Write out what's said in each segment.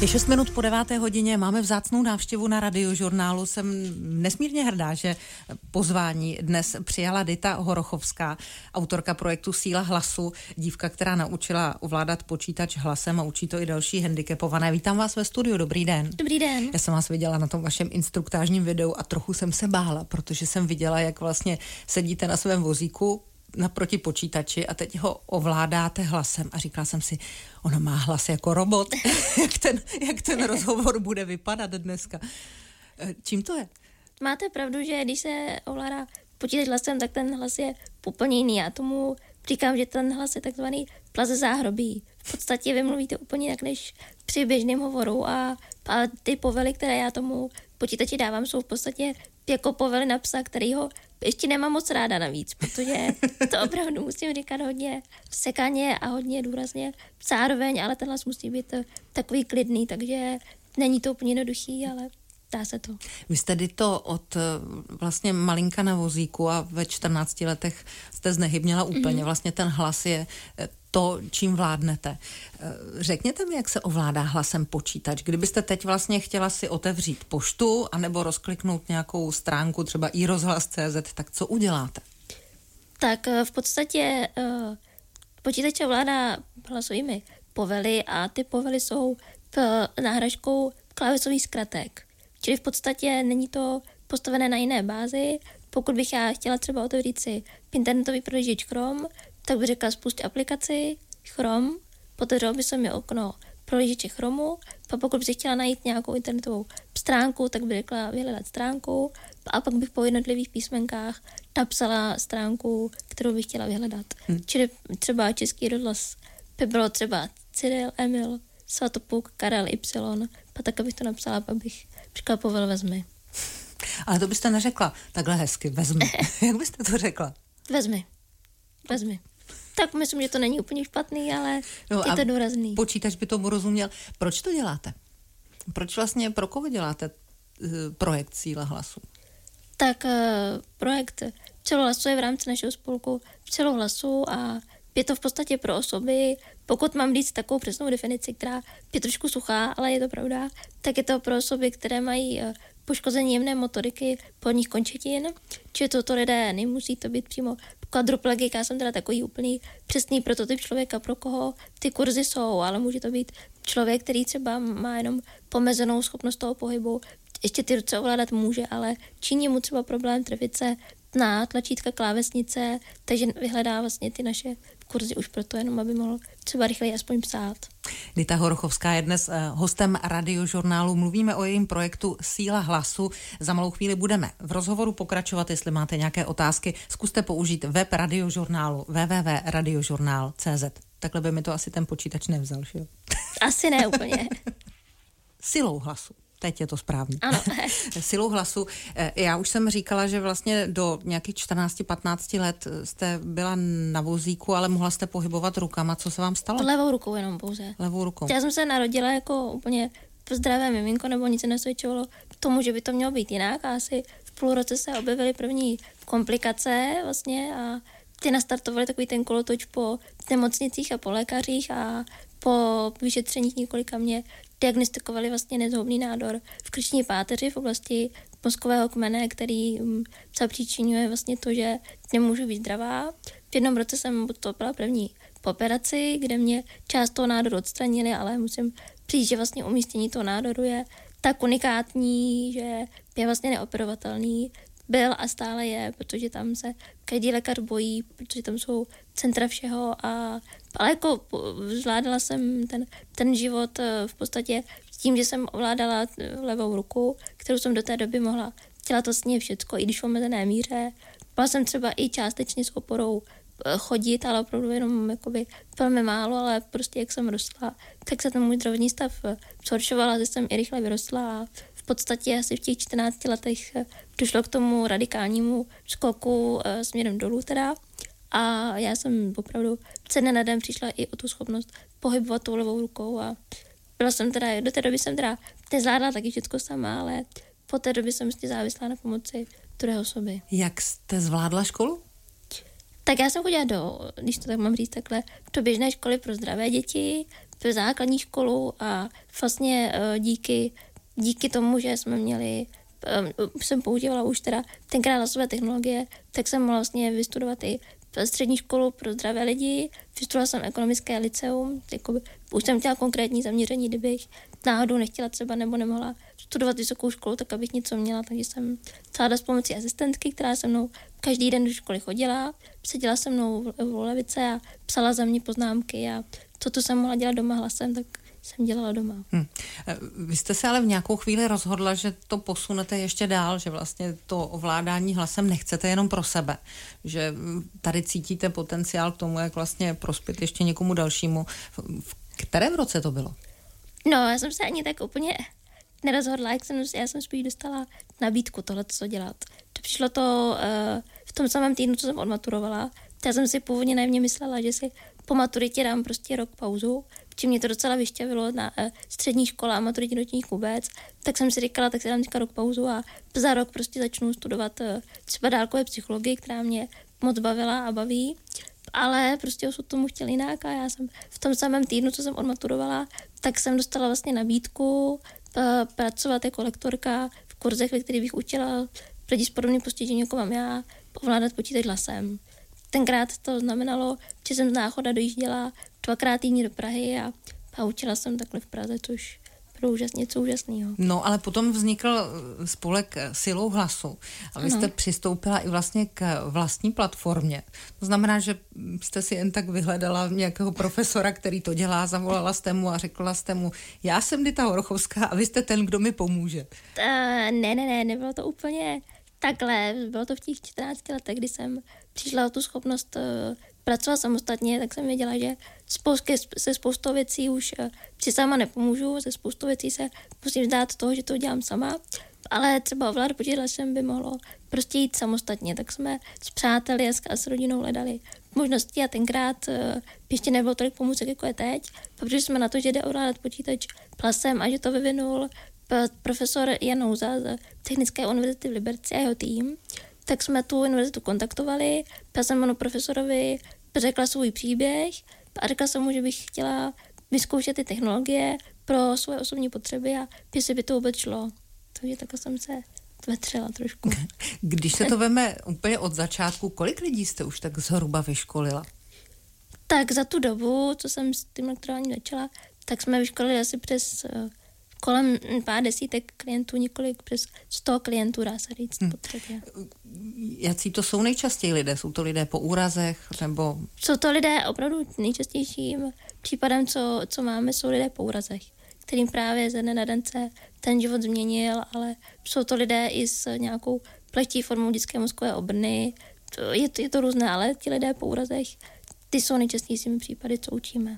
Je 6 minut po 9. hodině, máme vzácnou návštěvu na Radiožurnálu. Jsem nesmírně hrdá, že pozvání dnes přijala Dita Horochovská, autorka projektu Síla hlasu, dívka, která naučila ovládat počítač hlasem a učí to i další handicapované. Vítám vás ve studiu, dobrý den. Dobrý den. Já jsem vás viděla na tom vašem instruktážním videu a trochu jsem se bála, protože jsem viděla, jak vlastně sedíte na svém vozíku naproti počítači a teď ho ovládáte hlasem a říkala jsem si, ona má hlas jako robot, jak ten rozhovor bude vypadat dneska. Čím to je? Máte pravdu, že když se ovládá počítač hlasem, tak ten hlas je úplně jiný. Já tomu říkám, že ten hlas je takzvaný plaze záhrobí. V podstatě vy mluvíte úplně jinak než při běžném hovoru a ty povely, které já tomu počítači dávám, jsou v podstatě jako povely na psa, který ho ještě nemám moc ráda navíc, protože to opravdu musím říkat hodně sekaně a hodně důrazně zároveň, ale ten hlas musí být takový klidný, takže není to úplně jednoduchý, ale dá se to. Vy jste to od vlastně malinka na vozíku a ve 14 letech jste znehybněla úplně. Vlastně ten hlas je to, čím vládnete. Řekněte mi, jak se ovládá hlasem počítač. Kdybyste teď vlastně chtěla si otevřít poštu anebo rozkliknout nějakou stránku, třeba iRozhlas.cz, tak co uděláte? Tak v podstatě počítač ovládá hlasovými povely a ty povely jsou náhražkou klávesových zkratek. Čili v podstatě není to postavené na jiné bázi. Pokud bych já chtěla třeba otevřít si internetový prohlížeč Chrome, tak bych řekla spustit aplikaci Chrome, otevřelo by se mi okno prohlížeče Chromu, a pokud bych chtěla najít nějakou internetovou stránku, tak bych řekla vyhledat stránku a pak bych po jednotlivých písmenkách napsala stránku, kterou bych chtěla vyhledat. Čili třeba Český rozhlas by bylo třeba Cyril, Emil, Svatopluk, Karel, Y, a tak abych to napsala, pak bych říkala povel vezmi. Ale to byste neřekla takhle hezky, vezmi. Jak byste to řekla? Vezmi. Tak myslím, že to není úplně špatný, ale je to důrazný. Počítač by tomu rozuměl. Proč to děláte? Proč vlastně, pro koho děláte projekt Síla hlasu? Tak projekt Síla hlasu je v rámci našeho spolku Síla hlasu a je to v podstatě pro osoby, pokud mám říct takovou přesnou definici, která je trošku suchá, ale je to pravda, tak je to pro osoby, které mají poškození jemné motoriky podních končetin, či to lidé, nemusí to být přímo kvadriplegik, já jsem teda takový úplný přesný prototyp člověka, pro koho ty kurzy jsou, ale může to být člověk, který třeba má jenom pomezenou schopnost toho pohybu, ještě ty ruce ovládat může, ale činí mu třeba problém trefit se na tlačítka klávesnice, takže vyhledá vlastně ty naše kurzy už proto, jenom aby mohl třeba rychleji aspoň psát. Dita Horochovská je dnes hostem Radiožurnálu. Mluvíme o jejím projektu Síla hlasu. Za malou chvíli budeme v rozhovoru pokračovat. Jestli máte nějaké otázky, zkuste použít web Radiožurnálu www.radiožurnal.cz. Takhle by mi to asi ten počítač nevzal, že jo? Asi ne úplně. Silou hlasu. Teď je to správně. Ano. Silou hlasu. Já už jsem říkala, že vlastně do nějakých 14-15 let jste byla na vozíku, ale mohla jste pohybovat rukama. Co se vám stalo? Levou rukou jenom pouze. Levou rukou. Já jsem se narodila jako úplně zdravé miminko, nebo nic nesvědčovalo tomu, že by to mělo být jinak. A asi v půl roce se objevily první komplikace vlastně a ty nastartovaly takový ten kolotoč po nemocnicích a po lékařích a po vyšetřeních několika mě diagnostikovali vlastně nezhoubný nádor v krční páteři v oblasti mozkového kmene, který zapříčiňuje vlastně to, že nemůžu být zdravá. V jednom roce jsem podstoupila první operaci, kde mě část toho nádoru odstranili, ale musím přijít, že vlastně umístění toho nádoru je tak unikátní, že je vlastně neoperovatelný. Byl a stále je, protože tam se každý lékař bojí, protože tam jsou centra všeho ale jako zvládala jsem ten život v podstatě s tím, že jsem ovládala levou ruku, kterou jsem do té doby mohla dělat vlastně všecko, i když v omezené míře. Byla jsem třeba i částečně s oporou chodit, ale opravdu jenom jakoby velmi málo, ale prostě jak jsem rostla, tak se ten můj zdravotní stav zhoršoval, že jsem i rychle vyrostla a v podstatě asi v těch 14 letech došlo k tomu radikálnímu skoku směrem dolů teda a já jsem opravdu ze dne na den přišla i o tu schopnost pohybovat tou levou rukou a byla jsem teda, do té doby jsem teda nezvládla taky všechno sama, ale po té době jsem si závislá na pomoci druhé osoby. Jak jste zvládla školu? Tak já jsem chodila když to tak mám říct takhle, do běžné školy pro zdravé děti, základní školu a vlastně díky tomu, že jsme měli jsem používala už teda tenkrát hlasové technologie, tak jsem mohla vlastně vystudovat i střední školu pro zdravé lidi, vystudovala jsem ekonomické liceum, jakoby, už jsem chtěla konkrétní zaměření, kdybych náhodou nechtěla třeba nebo nemohla studovat vysokou školu, tak abych něco měla, takže jsem celá s pomocí asistentky, která se mnou každý den do školy chodila, seděla se mnou v lavice a psala za mě poznámky a to, co jsem mohla dělat doma hlasem, tak jsem dělala doma. Vy jste se ale v nějakou chvíli rozhodla, že to posunete ještě dál, že vlastně to ovládání hlasem nechcete jenom pro sebe, že tady cítíte potenciál k tomu, jak vlastně prospět ještě někomu dalšímu. V kterém roce to bylo? No, já jsem se ani tak úplně nerozhodla, já jsem spíš dostala nabídku tohle, co dělat. To přišlo to v tom samém týdnu, co jsem odmaturovala. Já jsem si původně naivně myslela, že si po maturitě dám prostě rok pauzu, protože mě to docela vyšťavilo na střední škole a maturitní ročník vůbec, tak jsem si říkala, tak si dám teďka rok pauzu a za rok prostě začnu studovat třeba dálkové psychologii, která mě moc bavila a baví, ale prostě osud tomu chtěl jinak a já jsem v tom samém týdnu, co jsem odmaturovala, tak jsem dostala vlastně nabídku pracovat jako lektorka v kurzech, ve kterých bych učila lidi s podobným postižením, jako mám já, ovládat počítač hlasem. Tenkrát to znamenalo, že jsem z Náchoda dojížděla 2krát týdně do Prahy a učila jsem takhle v Praze, což bylo něco úžasného. No, ale potom vznikl spolek Silou hlasu a vy jste přistoupila i vlastně k vlastní platformě. To znamená, že jste si jen tak vyhledala nějakého profesora, který to dělá, zavolala jste mu a řekla jste mu, já jsem Dita Horochovská a vy jste ten, kdo mi pomůže. Nebylo to úplně takhle. Bylo to v těch 14 letech, kdy jsem přišla o tu schopnost pracovat samostatně, tak jsem věděla, že se spoustou věcí už si sama nepomůžu, se spoustou věcí se musím vzdát toho, že to dělám sama, ale třeba ovládat počítač by mohlo prostě jít samostatně, tak jsme s přáteli a s rodinou hledali možnosti a tenkrát ještě nebylo tolik pomůcek, jako je teď, protože jsme na to, že jde ovládat počítač hlasem a že to vyvinul profesor Jan Houza z Technické univerzity v Liberci a jeho tým, tak jsme tu univerzitu kontaktovali, já jsem panu profesorovi řekla svůj příběh a řekla jsem mu, že bych chtěla vyzkoušet ty technologie pro svoje osobní potřeby a jestli by to vůbec šlo. Takže takhle jsem se vetřela trošku. Když se to veme úplně od začátku, kolik lidí jste už tak zhruba vyškolila? Tak za tu dobu, co jsem s tím lektoráním začala, tak jsme vyškolili asi přes kolem pár desítek klientů, několik přes 100 klientů, dá se říct. Jací to jsou nejčastěji lidé? Jsou to lidé po úrazech? Nebo... Jsou to lidé opravdu nejčastějším případem, co máme, jsou lidé po úrazech, kterým právě ze dne na den se ten život změnil, ale jsou to lidé i s nějakou plechtí formou dětské mozkové obrny. Je to různé, ale ti lidé po úrazech, ty jsou nejčastějšími případy, co učíme.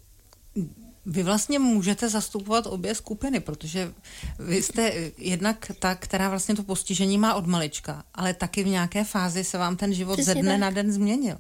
Vy vlastně můžete zastupovat obě skupiny, protože vy jste jednak ta, která vlastně to postižení má od malička, ale taky v nějaké fázi se vám ten život ze dne na den změnil.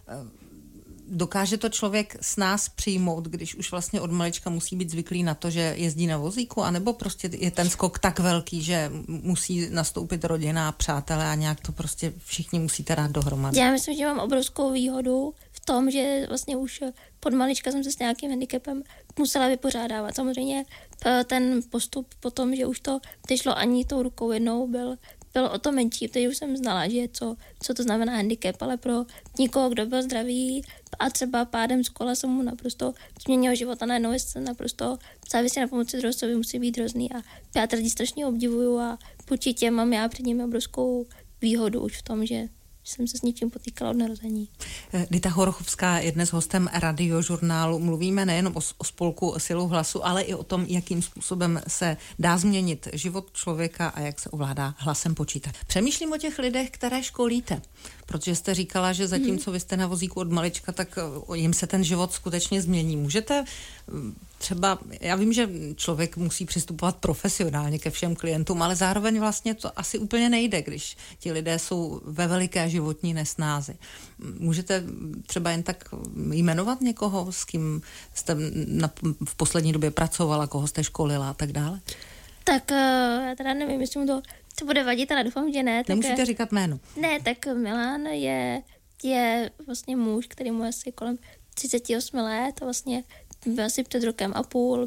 Dokáže to člověk s nás přijmout, když už vlastně od malička musí být zvyklý na to, že jezdí na vozíku, anebo prostě je ten skok tak velký, že musí nastoupit rodina a přátelé a nějak to prostě všichni musíte dát dohromady? Já myslím, že mám obrovskou výhodu v tom, že vlastně už pod malička jsem se s nějakým handicapem musela vypořádávat. Samozřejmě ten postup potom, že už to nešlo ani tou rukou jednou, byl o to menší, protože už jsem znala, že co to znamená handicap, ale pro někoho, kdo byl zdravý a třeba pádem z kola se mu naprosto změnil život a najednou je naprosto závisí na pomoci druhého, musí být hrozný a já ty lidi strašně obdivuju a určitě mám já před nimi obrovskou výhodu už v tom, že jsem se s něčím potýkala od narození. Dita Horochovská je dnes hostem Radiožurnálu. Mluvíme nejen o spolku Silou hlasu, ale i o tom, jakým způsobem se dá změnit život člověka a jak se ovládá hlasem počítat. Přemýšlím o těch lidech, které školíte, protože jste říkala, že zatímco vy jste na vozíku od malička, tak jim se ten život skutečně změní. Můžete třeba, já vím, že člověk musí přistupovat profesionálně ke všem klientům, ale zároveň vlastně to asi úplně nejde, když ti lidé jsou ve veliké životní nesnázi. Můžete třeba jen tak jmenovat někoho, s kým jste v poslední době pracovala, koho jste školila a tak dále? Tak já teda nevím, jestli mu to bude vadit, ale doufám, že ne. Nemusíte říkat jméno. Ne, tak Milan je vlastně muž, který mu asi kolem 38 let a vlastně asi před rokem a půl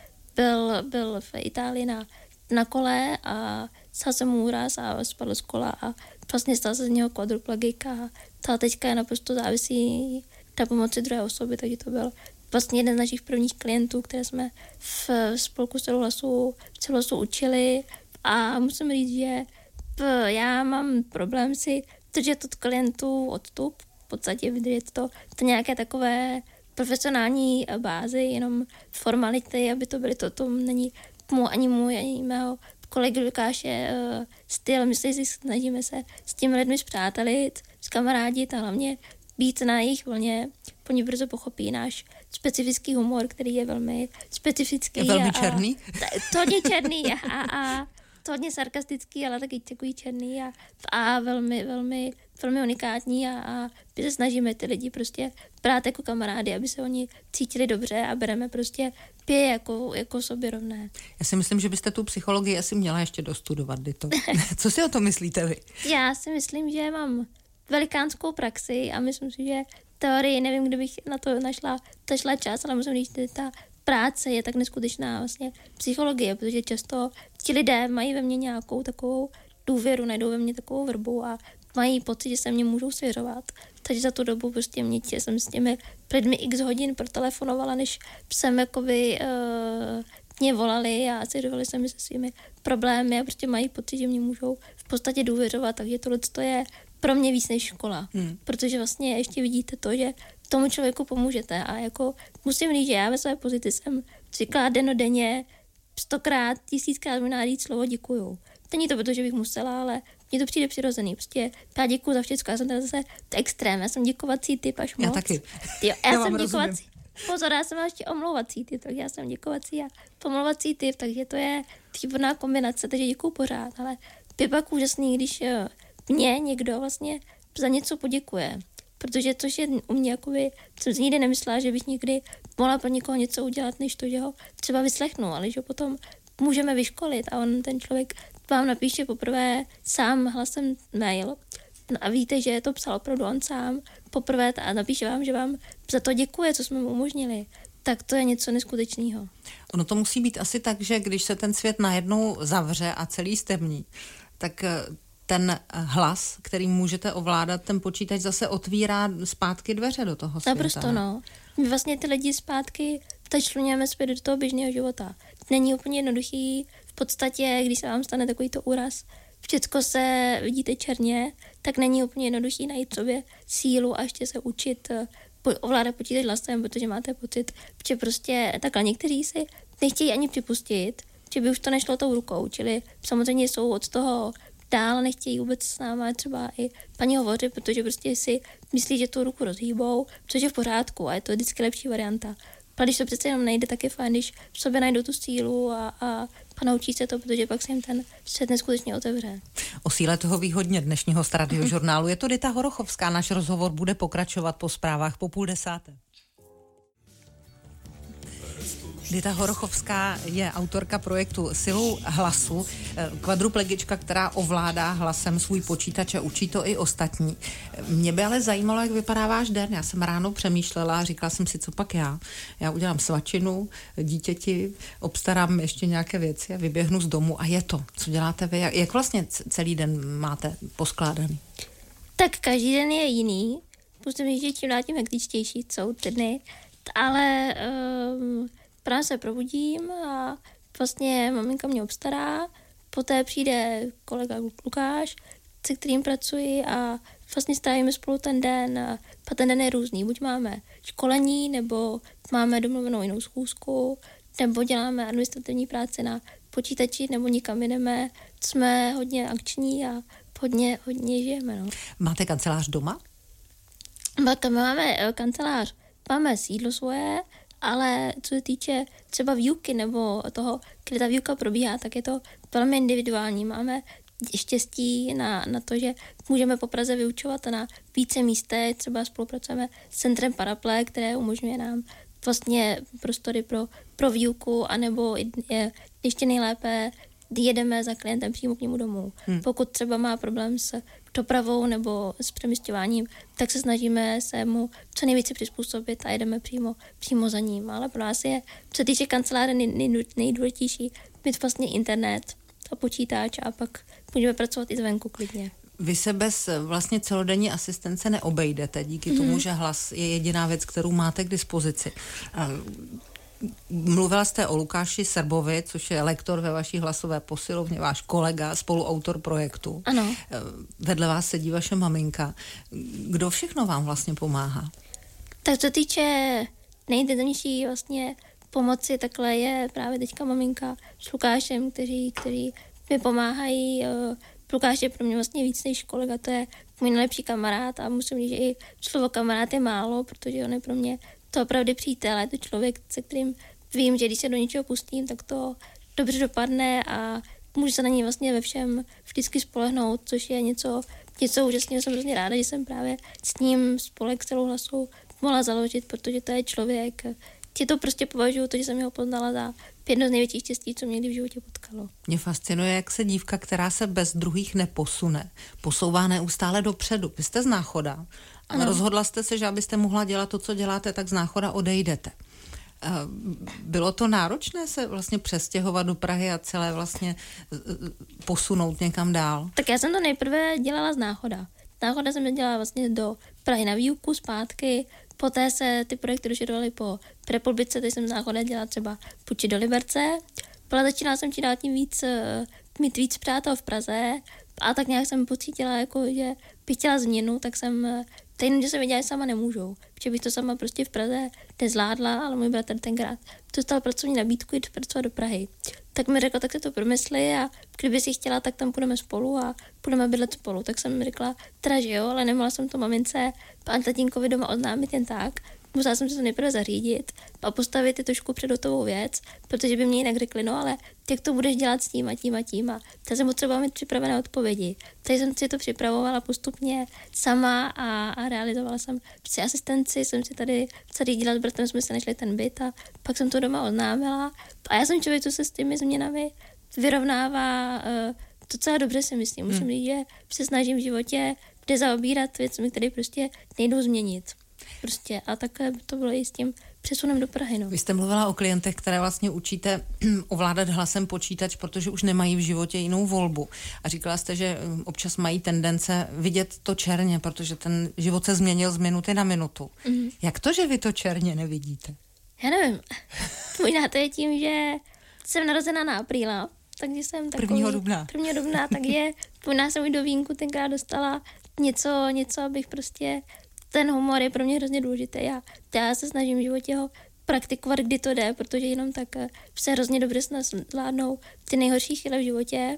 byl v Itálii na kole a stal se mu úraz a spadl z kola a vlastně stal se z něho quadriplegik a ta teďka je naprosto závisí na pomoci druhé osoby, takže to byl vlastně jeden z našich prvních klientů, které jsme v spolku celou hlasu učili a musím říct, že já mám problém si držet od klientů odstup, v podstatě vydržet to nějaké takové profesionální bázi, jenom formality, aby to byly to není ani můj, ani mého kolegy Lukáše styl. My si snažíme se s těmi lidmi zpřátelit, zkamarádit a hlavně být na jejich vlně. Oni brzo pochopí náš specifický humor, který je velmi specifický. Je velmi černý? To hodně černý a to hodně sarkastický, ale taky takový černý a velmi, velmi, velmi unikátní a my se snažíme ty lidi prostě brát jako kamarády, aby se oni cítili dobře a bereme prostě pije jako sobě rovné. Já si myslím, že byste tu psychologii asi měla ještě dostudovat, Dito. Co si o tom myslíte vy? Já si myslím, že mám velikánskou praxi a myslím si, že teorii, nevím, kdybych na to našla čas, ale musím říct, že ta práce je tak neskutečná vlastně psychologie, protože často ti lidé mají ve mně nějakou takovou důvěru, najdou ve mně takovou vrbu a mají pocit, že se mě můžou svěřovat. Takže za tu dobu prostě jsem s těmi lidmi x hodin protelefonovala, než jsem jakoby mě volali a svěřovali se mi se svými problémy a prostě mají pocit, že mě můžou v podstatě důvěřovat, takže tohle je pro mě víc než škola, protože vlastně ještě vidíte to, že tomu člověku pomůžete a jako musím říct, že já ve své pozici jsem zvyklá dennodenně 100krát, 1000krát možná říct slovo děkuju. Není to proto, že bych musela, ale mně to přijde přirozený. Prostě já děkuju za všechno, já jsem tady zase extrém, já jsem děkovací typ až moc. Já taky. Jo, já jsem děkovací. Pozor, já jsem ještě omlouvací typ, tak já jsem děkovací a pomlouvací typ, takže to je výborná kombinace, takže děkuju pořád, ale je pak úžasný, když mě někdo vlastně za něco poděkuje. Protože to je u mě, jakoby, jsem si nikdy nemyslela, že bych někdy mohla pro někoho něco udělat, než to, že ho třeba vyslechnu, ale že potom můžeme vyškolit a on, ten člověk vám napíše poprvé sám hlasem mail a víte, že to psal opravdu on sám poprvé a napíše vám, že vám za to děkuje, co jsme mu umožnili. Tak to je něco neskutečného. Ono to musí být asi tak, že když se ten svět najednou zavře a celý stemní, tak ten hlas, který můžete ovládat, ten počítač zase otvírá zpátky dveře do toho světa. Naprosto, no. My vlastně ty lidi zpátky začlenujeme zpět do toho běžného života. Není úplně jednoduchý. V podstatě, když se vám stane takovýto úraz, všecko se vidíte černě, tak není úplně jednoduchý najít sobě sílu a ještě se učit ovládat počítač hlasem, protože máte pocit, že prostě takhle někteří si nechtějí ani připustit, že by už to nešlo tou rukou, čili samozřejmě jsou od toho dál, nechtějí vůbec s náma třeba i paní hovořit, protože prostě si myslí, že tu ruku rozhýbou, což je v pořádku a je to vždycky lepší varianta. A když to přece jenom nejde, tak je fajn, když v sobě najdou tu sílu a naučí se to, protože pak se jim ten svět neskutečně otevře. O síle toho ví hodně dnešního Radiožurnálu. Je to Dita Horochovská, náš rozhovor bude pokračovat po zprávách po 9:30. Dita Horochovská je autorka projektu Silou hlasu, kvadruplegička, která ovládá hlasem svůj počítač a učí to i ostatní. Mě by ale zajímalo, jak vypadá váš den. Já jsem ráno přemýšlela a říkala jsem si, co pak já. Já udělám svačinu, dítěti, obstarám ještě nějaké věci a vyběhnu z domu a je to. Co děláte vy? Jak vlastně celý den máte poskládaný? Tak každý den je jiný. Musím říct, že čím dál tím hektičtější jsou ty dny, ale právě se probudím a vlastně maminka mě obstará, poté přijde kolega Lukáš, se kterým pracuji a vlastně strávíme spolu ten den a ten den je různý. Buď máme školení, nebo máme domluvenou jinou schůzku, nebo děláme administrativní práci na počítači, nebo nikam jdeme. Jsme hodně akční a hodně žijeme. No. Máte kancelář doma? Máme kancelář, máme sídlo svoje, ale co se týče třeba výuky nebo toho, kde ta výuka probíhá, tak je to velmi individuální. Máme štěstí na to, že můžeme po Praze vyučovat na více místech. Třeba spolupracujeme s Centrem Paraple, které umožňuje nám vlastně prostory pro výuku, anebo ještě nejlépe jedeme za klientem přímo k němu domů. Pokud třeba má problém s dopravou nebo s přemysťováním, tak se snažíme se mu co nejvíce přizpůsobit a jedeme přímo za ním. Ale pro nás je, co se týče kanceláře, nejdůležitější mít vlastně internet a počítač a pak můžeme pracovat i zvenku klidně. Vy se bez vlastně celodenní asistence neobejdete, díky tomu, že hlas je jediná věc, kterou máte k dispozici. Mluvila jste o Lukáši Srbovi, což je lektor ve vaší hlasové posilovně, váš kolega, spoluautor projektu. Ano. Vedle vás sedí vaše maminka. Kdo všechno vám vlastně pomáhá? Tak co týče nejintenzivnější vlastně pomoci, takhle je právě teďka maminka s Lukášem, kteří mi pomáhají. Lukáš je pro mě vlastně víc než kolega, to je můj nejlepší kamarád a musím říct, že i slovo kamarád je málo, protože on je pro mě to opravdu přítel, je to člověk, se kterým vím, že když se do něčeho pustím, tak to dobře dopadne a můžu se na něj vlastně ve všem vždycky spolehnout, což je něco úžasného. Jsem hrozně ráda, že jsem právě s ním spolek celou Hlasu mohla založit, protože to je člověk, ti to prostě považuji, to, že jsem ho poznala za jedno z největších štěstí, co mě kdy v životě potkalo. Mě fascinuje, jak se dívka, která se bez druhých neposune, posouvá neustále dopředu. Vy jste z Náchoda, ale rozhodla jste se, že abyste mohla dělat to, co děláte, tak z Náchoda odejdete. Bylo to náročné se vlastně přestěhovat do Prahy a celé vlastně posunout někam dál? Tak já jsem to nejprve dělala z Náchoda. Z Náchoda jsem dělala vlastně do Prahy na výuku, zpátky, poté se ty projekty rozširovaly po republice, teď jsem z Náchoda dělala třeba půjči do Liberce, ale začínala jsem čím dál tím víc mít víc přátel v Praze a tak nějak jsem pocítila, jako, že bych chtěla změnu, tak jsem že jsem věděla, že sama nemůžu, protože bych to sama prostě v Praze nezvládla, ale můj bratr tenkrát dostal pracovní nabídku jít pracovat do Prahy. Tak mi řekla, tak si to promysli a kdyby si chtěla, tak tam půjdeme spolu a půjdeme bydlet spolu. Tak jsem mi řekla, teda že jo, ale nemohla jsem to mamince a tatínkovi doma oznámit jen tak. Musela jsem se to nejprve zařídit a postavit je trošku před hotovou věc, protože by mě jinak řekli, no ale jak to budeš dělat s tím a tím a tím. A tak jsem potřebovala mít připravené odpovědi. Takže jsem si to připravovala postupně sama a realizovala jsem při asistenci, jsem si tady dělala s bratrem, jsme se našli ten byt a pak jsem to doma oznámila. A já jsem člověk, co se s těmi změnami vyrovnává docela dobře, si myslím. Musím říct, že se snažím v životě zaobírat věcmi, které prostě nejdou změnit. Prostě a takhle to bylo i s tím přesunem do Prahy. No. Vy jste mluvila o klientech, které vlastně učíte ovládat hlasem počítač, protože už nemají v životě jinou volbu. A říkala jste, že občas mají tendence vidět to černě, protože ten život se změnil z minuty na minutu. Jak to, že vy to černě nevidíte? Já nevím. Možná to je tím, že jsem narozená na apríla, takže jsem takový... 1. dubna. 1. dubna, takže možná jsem už do vínku tenkrát dostala něco, abych prostě... Ten humor je pro mě hrozně důležitý. Já se snažím v životě ho praktikovat, kdy to jde, protože jenom tak se hrozně dobře zvládnou ty nejhorší chvíle v životě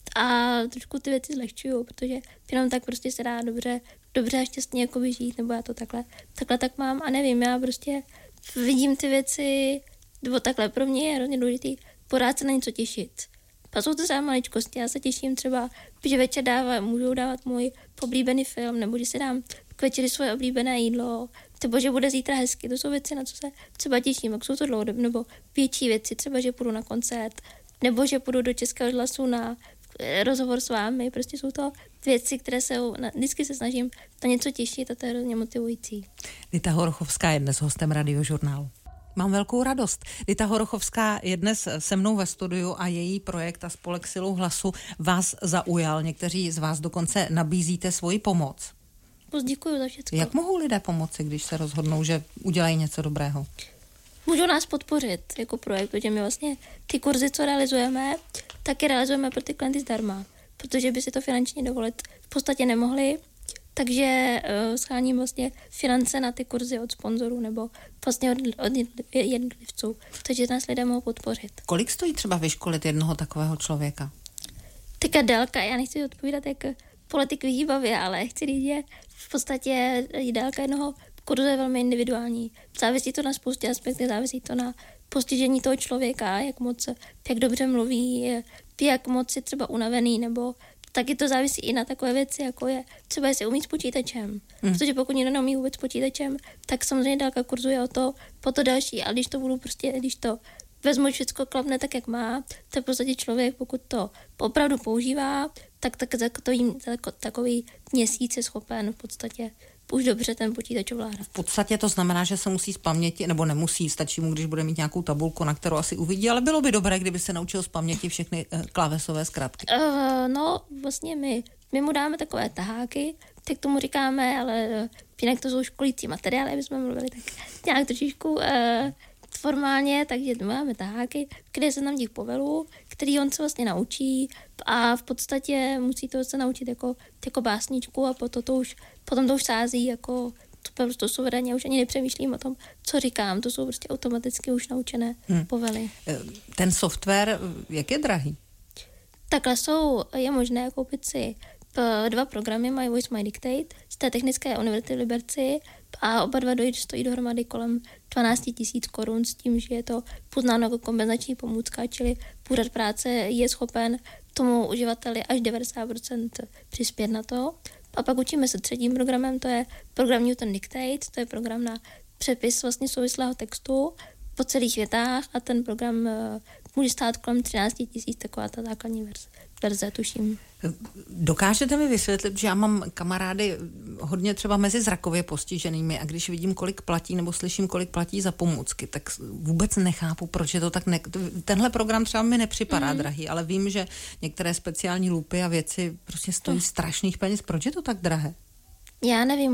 a trošku ty věci zlehčuju, protože jenom tak prostě se dá dobře a šťastně jako žít, nebo já to takhle tak mám a nevím, já prostě vidím ty věci, nebo takhle pro mě je hrozně důležitý pořád se na něco těšit. A jsou to třeba maličkosti, já se těším třeba, že večer můžou dávat můj oblíbený film, nebo že si dám k večeri svoje oblíbené jídlo, nebo že bude zítra hezky, to jsou věci, na co se třeba těším, jak jsou to dlouhodobě, nebo větší věci, třeba že půjdu na koncert, nebo že půjdu do Českého rozhlasu na rozhovor s vámi, prostě jsou to věci, které vždycky se snažím na něco těšit a to je hrozně motivující. Dita Horochovská je dnes hostem Radiožurnálu. Mám velkou radost. Dita Horochovská je dnes se mnou ve studiu a její projekt a spolek Silou hlasu vás zaujal. Někteří z vás dokonce nabízíte svoji pomoc. Moc děkuji za všechno. Jak mohou lidé pomoci, když se rozhodnou, že udělají něco dobrého? Můžou nás podpořit jako projekt, protože my vlastně ty kurzy, co realizujeme, tak je realizujeme pro ty klienty zdarma, protože by si to finančně dovolit v podstatě nemohli. Takže sháním vlastně finance na ty kurzy od sponzorů nebo vlastně od jednotlivců, takže nás lidé mohou podpořit. Kolik stojí třeba vyškolit jednoho takového člověka? Taká délka, já nechci odpovídat jak politik vyhýbavě, ale chci říct, že v podstatě délka jednoho kurzu je velmi individuální. Závisí to na spoustě aspektů, závisí to na postižení toho člověka, jak dobře mluví, jak moc je třeba unavený, nebo taky to závisí i na takové věci, jako je třeba jestli umí s počítačem. Protože pokud někdo neumí vůbec s počítačem, tak samozřejmě délka kurzu je po to další. A když to vezmu všechno klapne tak, jak má, tak v podstatě člověk, pokud to opravdu používá, tak takový měsíc je schopen v podstatě už dobře ten počítač ovládat. V podstatě to znamená, že se musí z paměti, nebo nemusí, stačí mu, když bude mít nějakou tabulku, na kterou asi uvidí, ale bylo by dobré, kdyby se naučil z paměti všechny klávesové zkratky. No, vlastně my mu dáme takové taháky, tak tomu říkáme, ale jinak to jsou školící materiály, aby jsme mluvili tak nějak trošičku formálně, takže máme taháky, kde se nám těch povelů, který on se vlastně naučí a v podstatě musí to se naučit jako básničku a potom to už sází jako to suverénně, už ani nepřemýšlím o tom, co říkám, to jsou prostě automaticky už naučené povely. Ten software, jak je drahý? Takhle je možné koupit si 2 programy My Voice, My Dictate z té Technické univerzity v Liberci a oba dva stojí dohromady kolem 12 000 korun s tím, že je to poznáno jako kompenzační pomůcka, čili úřad práce je schopen tomu uživateli až 90% přispět na to. A pak učíme se 3. programem, to je program Newton Dictate, to je program na přepis vlastně souvislého textu po celých větách a ten program může stát kolem 13 000, taková ta základní verze, tuším. Dokážete mi vysvětlit, že já mám kamarády hodně třeba mezi zrakově postiženými a když vidím, kolik platí nebo slyším, kolik platí za pomůcky, tak vůbec nechápu, proč je to tak... Tenhle program třeba mi nepřipadá drahý, ale vím, že některé speciální lupy a věci prostě stojí strašných peněz. Proč je to tak drahé? Já nevím,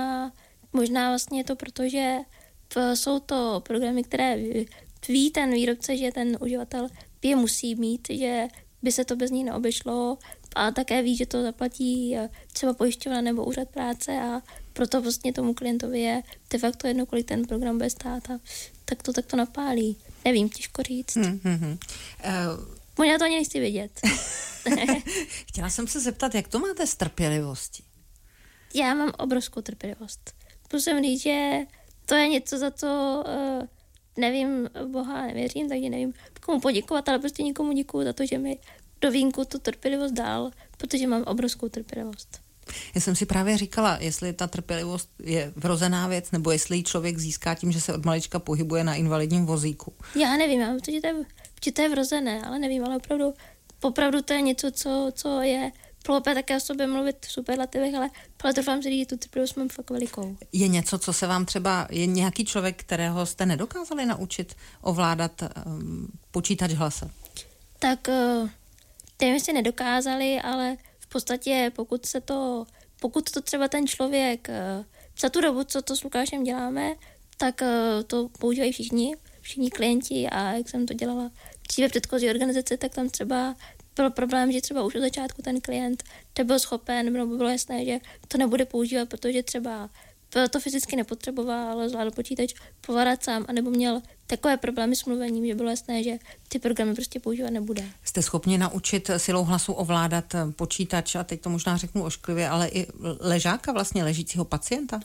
možná vlastně je to proto, že jsou to programy, které ví ten výrobce, že ten uživatel je musí mít, že by se to bez ní neobešlo a také ví, že to zaplatí třeba pojišťovna nebo úřad práce a proto vlastně tomu klientovi je de facto jedno, kolik ten program bude stát a tak to napálí. Nevím, těžko říct. Možná to ani nechci vědět. Chtěla jsem se zeptat, jak to máte s trpělivostí? Já mám obrovskou trpělivost. Musím říct, že to je něco, za co nevím, Boha nevěřím, takže nevím, komu poděkovat, ale prostě nikomu děkuju za to, že mi do vínku tu trpělivost dal, protože mám obrovskou trpělivost. Já jsem si právě říkala, jestli ta trpělivost je vrozená věc, nebo jestli ji člověk získá tím, že se od malička pohybuje na invalidním vozíku. Já nevím, já myslím, že to je vrozené, ale nevím, ale opravdu to je něco, co je ploupé také o sobě mluvit v superlativech, ale doufám si říct, že tu trpělivost mám fakt velikou. Je něco, co se vám třeba, je nějaký člověk, kterého jste nedokázali naučit ovládat počítač hlasem? Tak nevím, jestli nedokázali, ale v podstatě pokud to třeba ten člověk za tu dobu, co to s Lukášem děláme, tak to používají všichni klienti a jak jsem to dělala dříve v předchozí organizaci, tak tam třeba byl problém, že třeba už od začátku ten klient nebyl schopen, nebo bylo jasné, že to nebude používat, protože třeba to fyzicky nepotřeboval, ale zvládl počítač povládat sám, anebo měl takové problémy s mluvením, že bylo jasné, že ty programy prostě používat nebude. Jste schopni naučit silou hlasu ovládat počítač, a teď to možná řeknu ošklivě, ale i ležáka, vlastně ležícího pacienta?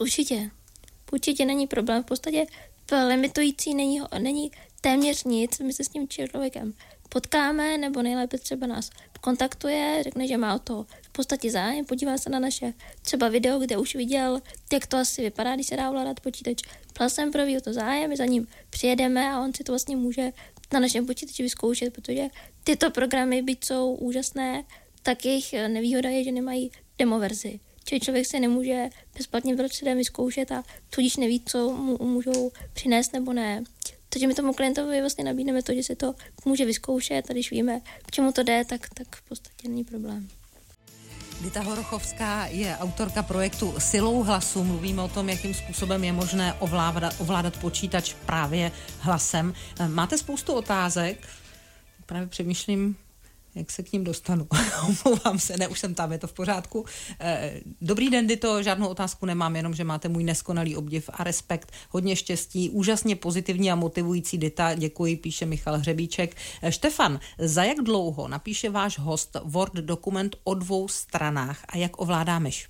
Určitě není problém. V podstatě limitující není téměř nic, my se s tím člověkem potkáme, nebo nejlépe třeba nás kontaktuje, řekne, že má o to v podstatě zájem, podívá se na naše třeba video, kde už viděl, jak to asi vypadá, když se dá ovládat počítač hlasem, proví o to zájem, my za ním přijedeme a on si to vlastně může na našem počítači vyzkoušet, protože tyto programy, byť jsou úžasné, tak jejich nevýhoda je, že nemají demoverzi. Čili člověk se nemůže bezplatně předem vyzkoušet a tudíž neví, co mu můžou přinést nebo ne. Takže my tomu klientovi vlastně nabídneme to, že si to může vyzkoušet a když víme, k čemu to jde, tak v podstatě není problém. Dita Horochovská je autorka projektu Silou hlasu. Mluvíme o tom, jakým způsobem je možné ovládat počítač právě hlasem. Máte spoustu otázek. Právě přemýšlím, jak se k ním dostanu. Omlouvám se, ne, už jsem tam, je to v pořádku. Dobrý den, Dito, žádnou otázku nemám, jenom, že máte můj neskonalý obdiv a respekt. Hodně štěstí, úžasně pozitivní a motivující Dita, děkuji, píše Michal Hřebíček. Štefan, za jak dlouho napíše váš host Word dokument o 2 stranách a jak ovládá myš?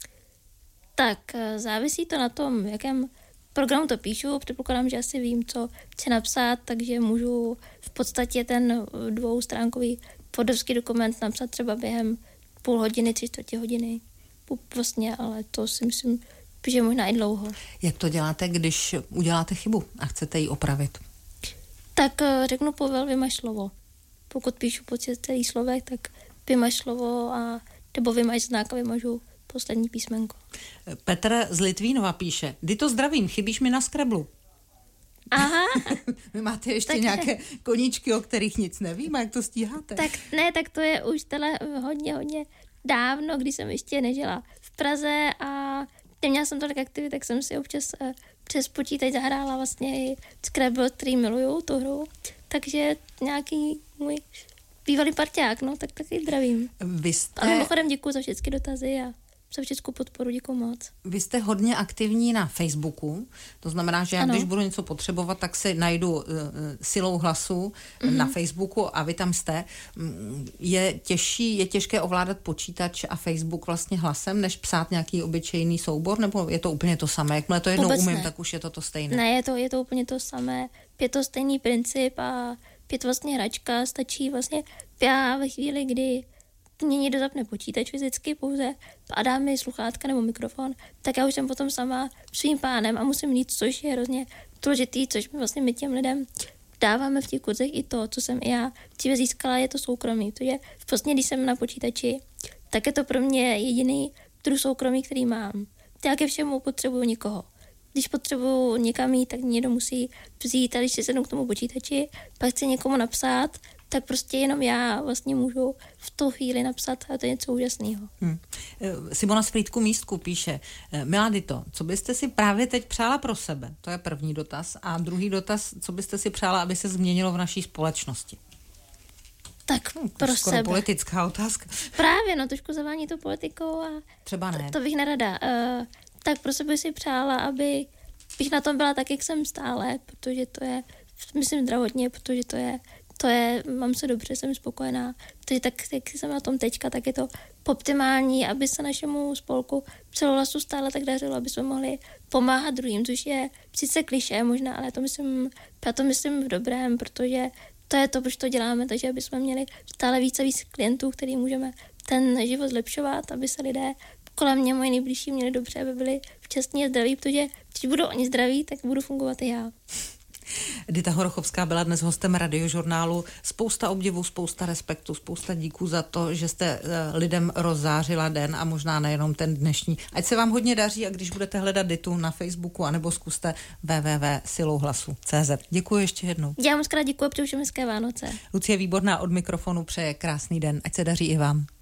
Tak závisí to na tom, jakém programu to píšu, předpokládám, že asi vím, co chci napsat, takže můžu v podstatě ten 2stránkový wordovský dokument napsat třeba během půl hodiny, 3/4 hodiny. Vlastně, ale to si myslím, že možná i dlouho. Jak to děláte, když uděláte chybu a chcete ji opravit? Tak řeknu povel, vymaž slovo. Pokud píšu po celých slovech, tak vymaž slovo a nebo vymaž znak a vymažu poslední písmenko. Petr z Litvínova píše, Dito zdravím, chybíš mi na Scrabblu. Aha. Vy máte ještě nějaké koníčky, o kterých nic nevím, a jak to stíháte? Tak to je už hodně dávno, když jsem ještě nežila v Praze a neměla jsem tolik aktivit, tak jsem si občas přes počítač zahrála vlastně i Scrabble, který miluju, tu hru. Takže nějaký můj bývalý parťák, no, tak taky zdravím. A mimochodem děkuji za všechny dotazy a za všechnu podporu, děkuji moc. Vy jste hodně aktivní na Facebooku, to znamená, že já když budu něco potřebovat, tak si najdu silou hlasu na Facebooku a vy tam jste. Je těžké ovládat počítač a Facebook vlastně hlasem, než psát nějaký obyčejný soubor, nebo je to úplně to samé? Jakmile to jednou umím, tak už je to stejné. Ne, je to úplně to samé. Je to stejný princip a je to vlastně hračka, stačí vlastně já ve chvíli, kdy mě někdo zapne počítač fyzicky pouze a dá mi sluchátka nebo mikrofon, tak já už jsem potom sama svým pánem a musím mít, což je hrozně důležitý, což my těm lidem dáváme v těch kurzech i to, co jsem i já dříve získala, je to soukromí. Protože vlastně, když jsem na počítači, tak je to pro mě jediný druh soukromí, který mám. Já ke všemu potřebuju někoho. Když potřebuju někam jít, tak někdo musí vzít a když si sednu k tomu počítači, pak chci někomu napsat, tak prostě jenom já vlastně můžu v tu chvíli napsat a to je něco úžasného. Simona z Frýdku Místku píše, milá Dito, co byste si právě teď přála pro sebe? To je první dotaz. A druhý dotaz, co byste si přála, aby se změnilo v naší společnosti? Tak pro skoro sebe. Politická otázka. Právě, trošku zavání to politikou a třeba ne. To bych nerada. Tak pro sebe si přála, aby bych na tom byla tak, jak jsem stále, protože to je, myslím zdravotně, protože to je, mám se dobře, jsem spokojená. Takže tak, jak jsem na tom teďka, tak je to optimální, aby se našemu spolku Celohlasu stále tak dařilo, aby jsme mohli pomáhat druhým, což je sice klišé možná, ale já to myslím v dobrém, protože to je to, proč to děláme, takže aby jsme měli stále více a víc klientů, který můžeme ten život zlepšovat, aby se lidé kolem mě, moji nejbližší, měli dobře, aby byli šťastní a zdraví, protože když budou oni zdraví, tak budu fungovat i já. Dita Horochovská byla dnes hostem Radiožurnálu. Spousta obdivu, spousta respektu, spousta díků za to, že jste lidem rozzářila den a možná nejenom ten dnešní. Ať se vám hodně daří a když budete hledat Ditu na Facebooku, anebo zkuste www.silouhlasu.cz. Děkuji ještě jednou. Já moc krát děkuji a přeju všem hezké Vánoce. Lucie Výborná od mikrofonu přeje krásný den. Ať se daří i vám.